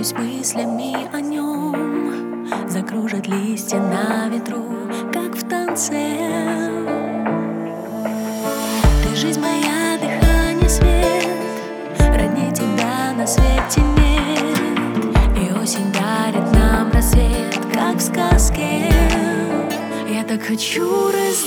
Поделюсь мыслями о нем. Закружат листья на ветру, как в танце. Ты жизнь моя, дыхание, свет. Роднее тебя на свете нет. И осень дарит нам рассвет, как в сказке. Я так хочу раздеть